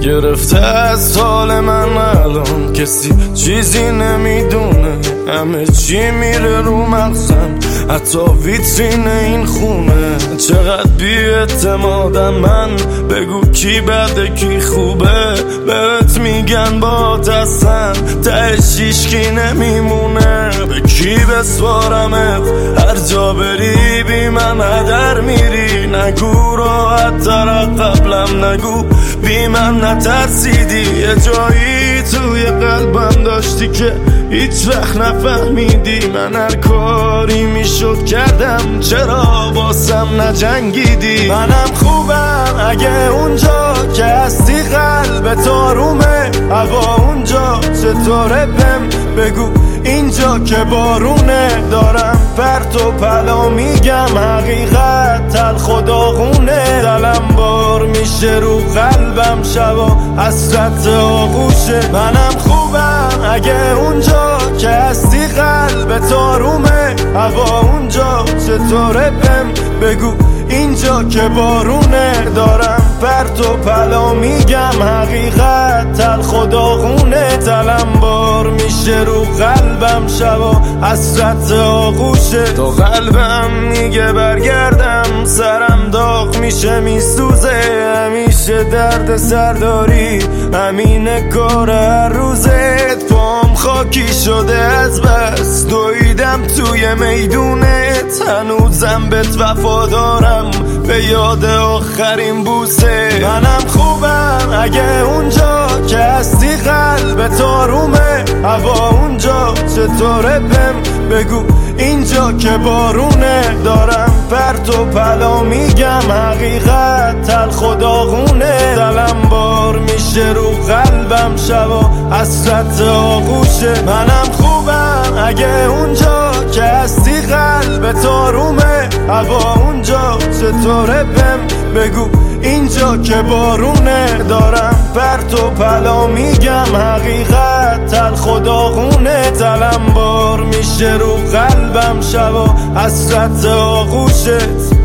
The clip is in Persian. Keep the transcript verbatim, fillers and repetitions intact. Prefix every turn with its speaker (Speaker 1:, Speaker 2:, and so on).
Speaker 1: گرفته از حال من الان، کسی چیزی نمیدونه، همه چی میره رو مغزم، حتی ویترین این خونه. چقدر بی اعتمادم من، بگو کی بده کی خوبه، بهت میگن با دستن تهش هیچکی نمیمونه. به کی بسپارمت هر جا بری بی من هدر میری، نگو راحت تر قبلم نگو بی من نترسیدی. یه جایی توی قلبم داشتی که هیچ وقت نفهمیدی، من هر کاری میشد کردم چرا باسم نجنگیدی. منم خوبم اگه اونجا که هستی قلبت آرومه، هوا اونجا چطوره بهم بگو اینجا که بارونه. دارم پرت و پلا میگم حقیقت تلخ و داغونه، دلم بار میشه رو قلبم شبا حسرت آغوشه. منم خوبم اگه اونجا که هستی قلبت آرومه، هوا اونجا چطوره بهم بگو اینجا که بارونه. دارم پرت و پلا میگم حقیقت تلخ و داغونه، دلم بار میشه رو قلبم شبا حسرت آغوشه. تا قلبم میگه برگردم سرم داغ میشه میسوزه، همیشه درد سرداری همینه کار هر روزت. پام خاکی شده از بس دویدم توی میدونت، هنوزم بهت وفادارم به یاد آخرین بوسه. منم خوبم اگه اونجا که هستی قلبت آرومه، هوا اونجا چطوره بهم بگو اینجا که بارونه. دارم پرت و پلا میگم حقیقت تلخ و داغونه، دلم بار میشه رو قلبم شبا حسرت آغوشه. منم خوبم اگه اونجا که هستی قلبت آرومه، هوا اونجا چطوره بهم بگو اینجا که بارونه. دارم پرت و پلا میگم حقیقت تلخ و داغونه، دلم بار میشه رو قلبم شبا حسرت آغوشت.